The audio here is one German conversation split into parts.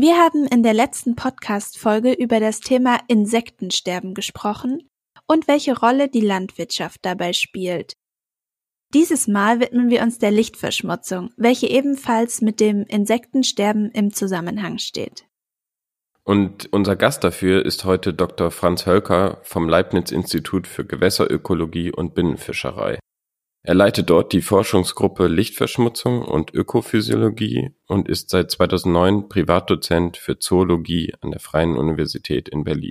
Wir haben in der letzten Podcast-Folge über das Thema Insektensterben gesprochen und welche Rolle die Landwirtschaft dabei spielt. Dieses Mal widmen wir uns der Lichtverschmutzung, welche ebenfalls mit dem Insektensterben im Zusammenhang steht. Und unser Gast dafür ist heute Dr. Franz Hölker vom Leibniz-Institut für Gewässerökologie und Binnenfischerei. Er leitet dort die Forschungsgruppe Lichtverschmutzung und Ökophysiologie und ist seit 2009 Privatdozent für Zoologie an der Freien Universität in Berlin.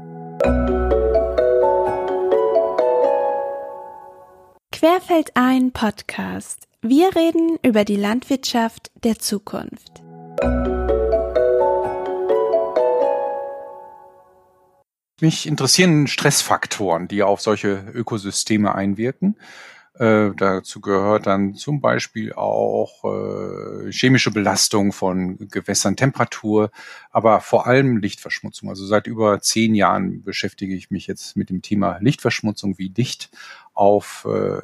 Querfeldein Podcast. Wir reden über die Landwirtschaft der Zukunft. Mich interessieren Stressfaktoren, die auf solche Ökosysteme einwirken. Dazu gehört dann zum Beispiel auch chemische Belastung von Gewässern, Temperatur, aber vor allem Lichtverschmutzung. Also seit über 10 Jahren beschäftige ich mich jetzt mit dem Thema Lichtverschmutzung, wie Licht auf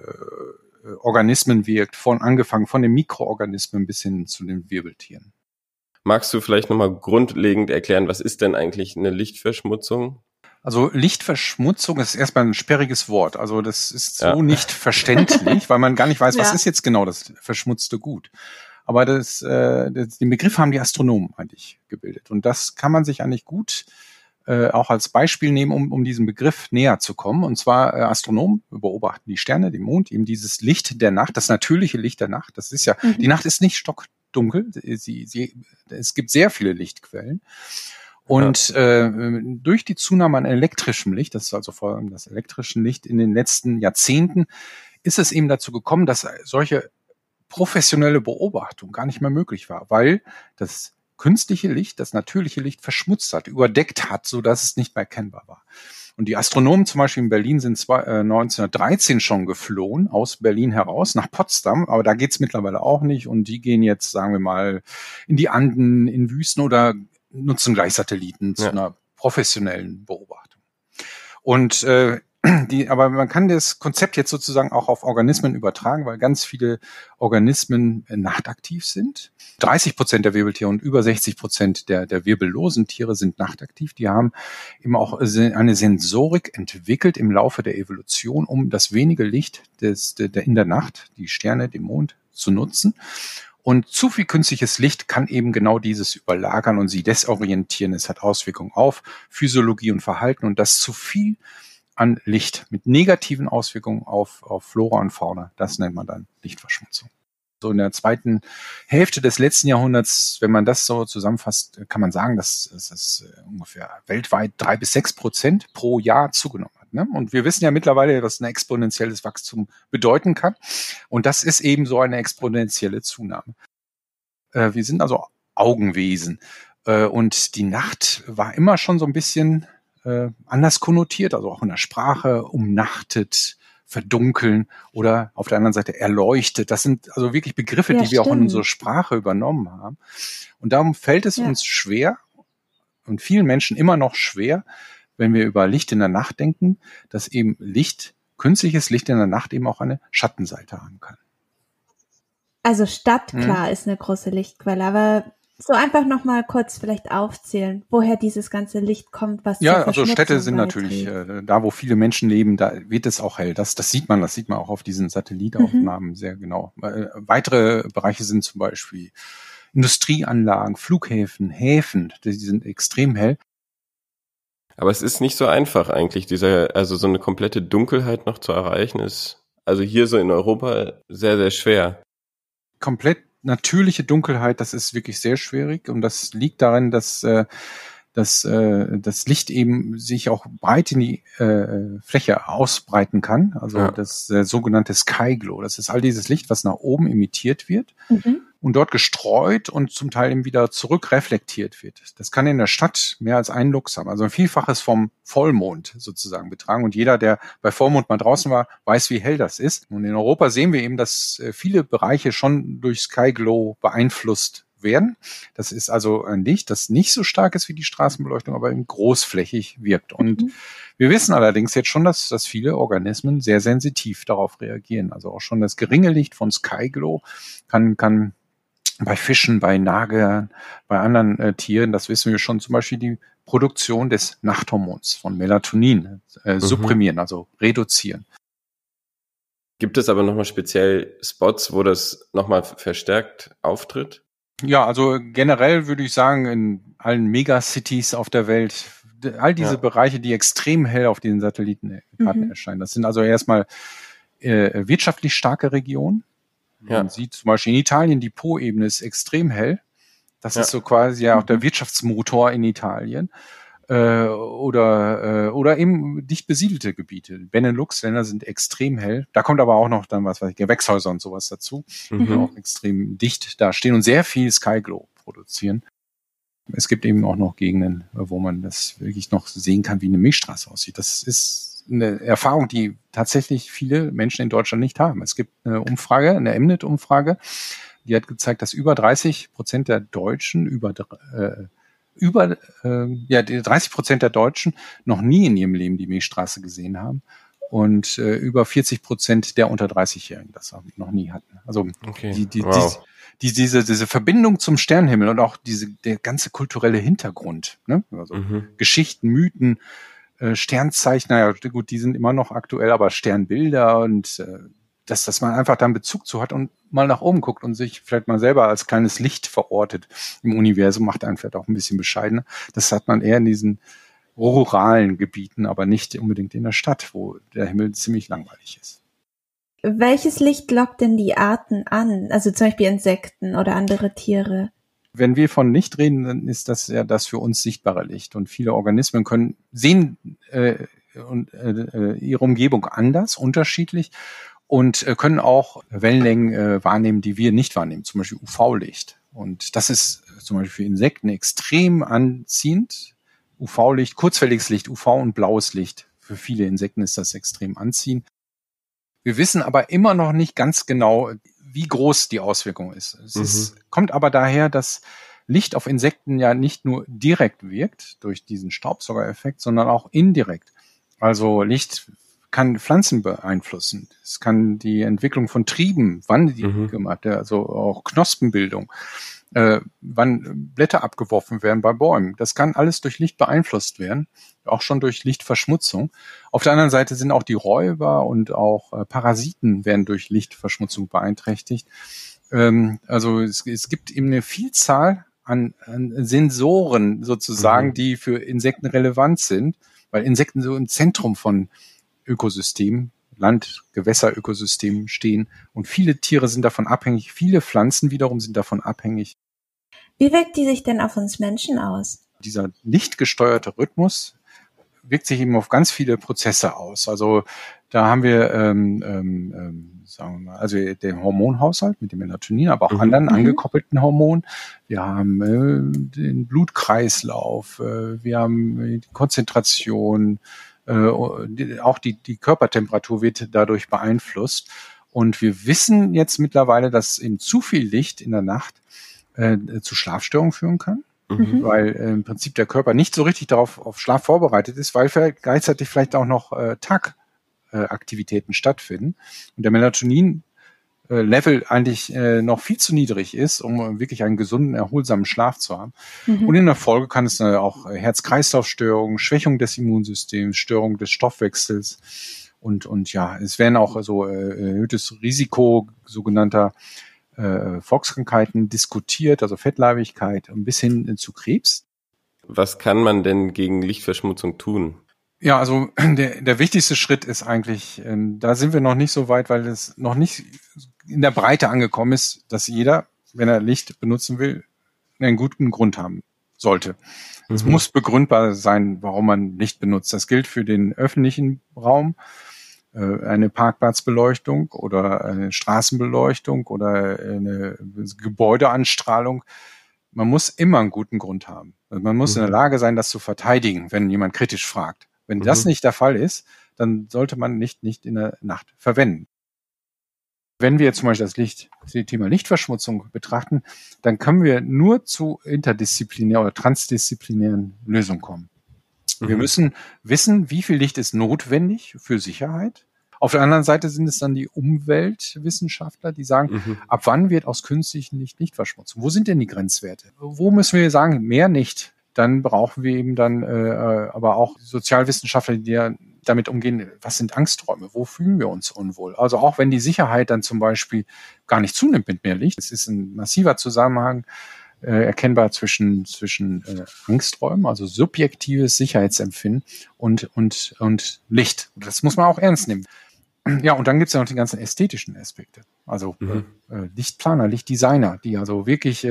Organismen wirkt, angefangen von den Mikroorganismen bis hin zu den Wirbeltieren. Magst du vielleicht nochmal grundlegend erklären, was ist denn eigentlich eine Lichtverschmutzung? Also Lichtverschmutzung ist erstmal ein sperriges Wort. Also das ist so nicht verständlich, weil man gar nicht weiß, was ist jetzt genau das verschmutzte Gut. Aber den Begriff haben die Astronomen eigentlich gebildet. Und das kann man sich eigentlich gut auch als Beispiel nehmen, um diesem Begriff näher zu kommen. Und zwar Astronomen beobachten die Sterne, den Mond, eben dieses Licht der Nacht, das natürliche Licht der Nacht. Das ist ja, die Nacht ist nicht stockdunkel. Es gibt sehr viele Lichtquellen. Und durch die Zunahme an elektrischem Licht, das ist also vor allem das elektrische Licht in den letzten Jahrzehnten, ist es eben dazu gekommen, dass solche professionelle Beobachtung gar nicht mehr möglich war, weil das künstliche Licht, das natürliche Licht verschmutzt hat, überdeckt hat, so dass es nicht mehr erkennbar war. Und die Astronomen zum Beispiel in Berlin sind 1913 schon geflohen, aus Berlin heraus nach Potsdam, aber da geht's mittlerweile auch nicht. Und die gehen jetzt, sagen wir mal, in die Anden, in Wüsten oder nutzen gleich Satelliten zu einer professionellen Beobachtung. Und aber man kann das Konzept jetzt sozusagen auch auf Organismen übertragen, weil ganz viele Organismen nachtaktiv sind. 30% der Wirbeltiere und über 60% der wirbellosen Tiere sind nachtaktiv. Die haben eben auch eine Sensorik entwickelt im Laufe der Evolution, um das wenige Licht in der Nacht, die Sterne, den Mond, zu nutzen. Und zu viel künstliches Licht kann eben genau dieses überlagern und sie desorientieren. Es hat Auswirkungen auf Physiologie und Verhalten und das zu viel an Licht mit negativen Auswirkungen auf Flora und Fauna. Das nennt man dann Lichtverschmutzung. So in der zweiten Hälfte des letzten Jahrhunderts, wenn man das so zusammenfasst, kann man sagen, dass es ungefähr weltweit 3-6% pro Jahr zugenommen hat. Ne? Und wir wissen ja mittlerweile, was ein exponentielles Wachstum bedeuten kann. Und das ist eben so eine exponentielle Zunahme. Wir sind also Augenwesen. Und die Nacht war immer schon so ein bisschen anders konnotiert, also auch in der Sprache, umnachtet, verdunkeln oder auf der anderen Seite erleuchtet. Das sind also wirklich Begriffe, die wir auch in unsere Sprache übernommen haben. Und darum fällt es uns schwer und vielen Menschen immer noch schwer, wenn wir über Licht in der Nacht denken, dass eben künstliches Licht in der Nacht eben auch eine Schattenseite haben kann. Also Stadt, klar, ist eine große Lichtquelle, aber so einfach nochmal kurz vielleicht aufzählen, woher dieses ganze Licht kommt, was ja, also Städte sind natürlich da, wo viele Menschen leben, da wird es auch hell. Das sieht man auch auf diesen Satellitenaufnahmen sehr genau. Weitere Bereiche sind zum Beispiel Industrieanlagen, Flughäfen, Häfen, die sind extrem hell. Aber es ist nicht so einfach eigentlich, also so eine komplette Dunkelheit noch zu erreichen, ist also hier so in Europa sehr, sehr schwer. Komplett natürliche Dunkelheit, das ist wirklich sehr schwierig und das liegt daran, dass das Licht eben sich auch breit in die Fläche ausbreiten kann. Also das sogenannte Sky Glow. Das ist all dieses Licht, was nach oben emittiert wird und dort gestreut und zum Teil eben wieder zurückreflektiert wird. Das kann in der Stadt mehr als ein Lux haben. Also ein Vielfaches vom Vollmond sozusagen betragen. Und jeder, der bei Vollmond mal draußen war, weiß, wie hell das ist. Und in Europa sehen wir eben, dass viele Bereiche schon durch Sky Glow beeinflusst werden. Das ist also ein Licht, das nicht so stark ist wie die Straßenbeleuchtung, aber eben großflächig wirkt. Und wir wissen allerdings jetzt schon, dass viele Organismen sehr sensitiv darauf reagieren. Also auch schon das geringe Licht von Sky Glow kann bei Fischen, bei Nagern, bei anderen Tieren, das wissen wir schon, zum Beispiel die Produktion des Nachthormons von Melatonin supprimieren, also reduzieren. Gibt es aber nochmal speziell Spots, wo das nochmal verstärkt auftritt? Ja, also generell würde ich sagen, in allen Megacities auf der Welt, all diese Bereiche, die extrem hell auf diesen Satellitenkarten erscheinen. Das sind also erstmal wirtschaftlich starke Regionen. Man sieht zum Beispiel in Italien, die Po-Ebene ist extrem hell. Das ist so quasi auch der Wirtschaftsmotor in Italien. Oder eben dicht besiedelte Gebiete. Benelux-Länder sind extrem hell. Da kommt aber auch noch dann Gewächshäuser und sowas dazu, die auch extrem dicht da stehen und sehr viel Sky-Glow produzieren. Es gibt eben auch noch Gegenden, wo man das wirklich noch sehen kann, wie eine Milchstraße aussieht. Das ist eine Erfahrung, die tatsächlich viele Menschen in Deutschland nicht haben. Es gibt eine Umfrage, eine Mnet-Umfrage, die hat gezeigt, dass über 30% der Deutschen, die 30% der Deutschen noch nie in ihrem Leben die Milchstraße gesehen haben und über 40% der unter 30-Jährigen das noch nie hatten. Also diese Verbindung zum Sternenhimmel und auch der ganze kulturelle Hintergrund, ne? Also Geschichten, Mythen, Sternzeichen, naja gut, die sind immer noch aktuell, aber Sternbilder und dass man einfach da einen Bezug zu hat und mal nach oben guckt und sich vielleicht mal selber als kleines Licht verortet im Universum, macht einen vielleicht auch ein bisschen bescheidener. Das hat man eher in diesen ruralen Gebieten, aber nicht unbedingt in der Stadt, wo der Himmel ziemlich langweilig ist. Welches Licht lockt denn die Arten an? Also zum Beispiel Insekten oder andere Tiere? Wenn wir von Licht reden, dann ist das ja das für uns sichtbare Licht. Und viele Organismen können sehen ihre Umgebung anders, unterschiedlich und können auch Wellenlängen wahrnehmen, die wir nicht wahrnehmen, zum Beispiel UV-Licht. Und das ist zum Beispiel für Insekten extrem anziehend. UV-Licht, kurzwelliges Licht, UV und blaues Licht. Für viele Insekten ist das extrem anziehend. Wir wissen aber immer noch nicht ganz genau, wie groß die Auswirkung ist. Kommt aber daher, dass Licht auf Insekten ja nicht nur direkt wirkt durch diesen Staubsaugereffekt, sondern auch indirekt. Also Licht kann Pflanzen beeinflussen. Es kann die Entwicklung von Trieben, wann die gemacht, also auch Knospenbildung, wann Blätter abgeworfen werden bei Bäumen. Das kann alles durch Licht beeinflusst werden, auch schon durch Lichtverschmutzung. Auf der anderen Seite sind auch die Räuber und auch Parasiten werden durch Lichtverschmutzung beeinträchtigt. Also es gibt eben eine Vielzahl an Sensoren sozusagen, die für Insekten relevant sind, weil Insekten so im Zentrum von Ökosystemen, Land-Gewässerökosystemen stehen und viele Tiere sind davon abhängig, viele Pflanzen wiederum sind davon abhängig. Wie wirkt die sich denn auf uns Menschen aus? Dieser lichtgesteuerte Rhythmus wirkt sich eben auf ganz viele Prozesse aus. Also da haben wir, sagen wir mal, also den Hormonhaushalt mit dem Melatonin, aber auch anderen angekoppelten Hormonen. Wir haben den Blutkreislauf, wir haben die Konzentration, auch die Körpertemperatur wird dadurch beeinflusst. Und wir wissen jetzt mittlerweile, dass eben zu viel Licht in der Nacht zu Schlafstörungen führen kann, weil im Prinzip der Körper nicht so richtig auf Schlaf vorbereitet ist, weil gleichzeitig vielleicht auch noch Tagaktivitäten stattfinden und der Melatonin-Level eigentlich noch viel zu niedrig ist, um wirklich einen gesunden, erholsamen Schlaf zu haben. Und in der Folge kann es auch Herz-Kreislauf-Störungen, Schwächung des Immunsystems, Störung des Stoffwechsels und ja, es werden auch so erhöhtes Risiko sogenannter Volkskrankheiten diskutiert, also Fettleibigkeit bis hin zu Krebs. Was kann man denn gegen Lichtverschmutzung tun? Ja, also der wichtigste Schritt ist eigentlich, da sind wir noch nicht so weit, weil es noch nicht in der Breite angekommen ist, dass jeder, wenn er Licht benutzen will, einen guten Grund haben sollte. Es muss begründbar sein, warum man Licht benutzt. Das gilt für den öffentlichen Raum, eine Parkplatzbeleuchtung oder eine Straßenbeleuchtung oder eine Gebäudeanstrahlung. Man muss immer einen guten Grund haben. Also man muss in der Lage sein, das zu verteidigen, wenn jemand kritisch fragt. Wenn das nicht der Fall ist, dann sollte man nicht in der Nacht verwenden. Wenn wir zum Beispiel das Thema Lichtverschmutzung betrachten, dann können wir nur zu interdisziplinären oder transdisziplinären Lösungen kommen. Wir müssen wissen, wie viel Licht ist notwendig für Sicherheit, Auf der anderen Seite sind es dann die Umweltwissenschaftler, die sagen, ab wann wird aus künstlichem Licht Lichtverschmutzung? Wo sind denn die Grenzwerte? Wo müssen wir sagen, mehr nicht? Dann brauchen wir eben dann aber auch Sozialwissenschaftler, die damit umgehen, was sind Angsträume? Wo fühlen wir uns unwohl? Also auch wenn die Sicherheit dann zum Beispiel gar nicht zunimmt mit mehr Licht, es ist ein massiver Zusammenhang erkennbar zwischen Angsträumen, also subjektives Sicherheitsempfinden und Licht. Das muss man auch ernst nehmen. Ja, und dann gibt es ja noch die ganzen ästhetischen Aspekte. Also Lichtplaner, Lichtdesigner, die also wirklich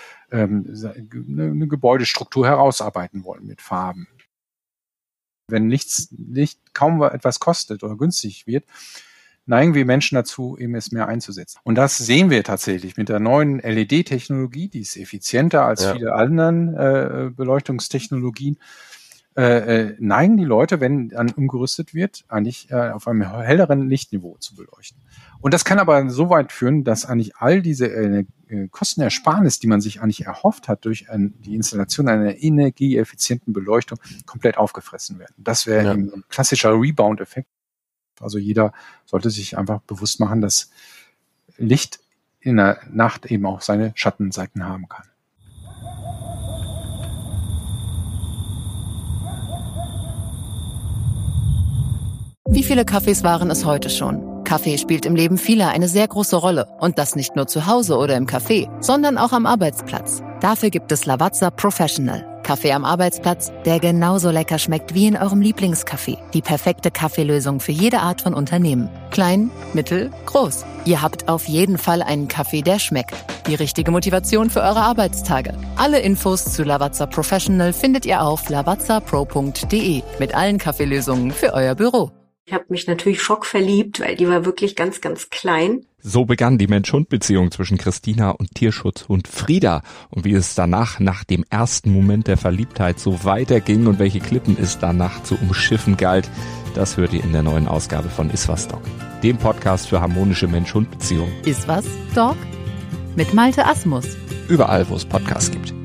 eine Gebäudestruktur herausarbeiten wollen mit Farben. Wenn Licht kaum etwas kostet oder günstig wird, neigen wir Menschen dazu, eben es mehr einzusetzen. Und das sehen wir tatsächlich mit der neuen LED-Technologie, die ist effizienter als viele anderen Beleuchtungstechnologien. Neigen die Leute, wenn dann umgerüstet wird, eigentlich auf einem helleren Lichtniveau zu beleuchten. Und das kann aber so weit führen, dass eigentlich all diese Kostenersparnis, die man sich eigentlich erhofft hat durch die Installation einer energieeffizienten Beleuchtung, komplett aufgefressen werden. Das wäre ein klassischer Rebound-Effekt. Also jeder sollte sich einfach bewusst machen, dass Licht in der Nacht eben auch seine Schattenseiten haben kann. Wie viele Kaffees waren es heute schon? Kaffee spielt im Leben vieler eine sehr große Rolle. Und das nicht nur zu Hause oder im Café, sondern auch am Arbeitsplatz. Dafür gibt es Lavazza Professional. Kaffee am Arbeitsplatz, der genauso lecker schmeckt wie in eurem Lieblingscafé. Die perfekte Kaffeelösung für jede Art von Unternehmen. Klein, mittel, groß. Ihr habt auf jeden Fall einen Kaffee, der schmeckt. Die richtige Motivation für eure Arbeitstage. Alle Infos zu Lavazza Professional findet ihr auf lavazzapro.de mit allen Kaffeelösungen für euer Büro. Ich habe mich natürlich schockverliebt, weil die war wirklich ganz, ganz klein. So begann die Mensch-Hund-Beziehung zwischen Christina und Tierschutzhund Frieda. Und wie es danach, nach dem ersten Moment der Verliebtheit, so weiterging und welche Klippen es danach zu umschiffen galt, das hört ihr in der neuen Ausgabe von Iswas Dog, dem Podcast für harmonische Mensch-Hund-Beziehungen. Iswas Dog? Mit Malte Asmus. Überall, wo es Podcasts gibt.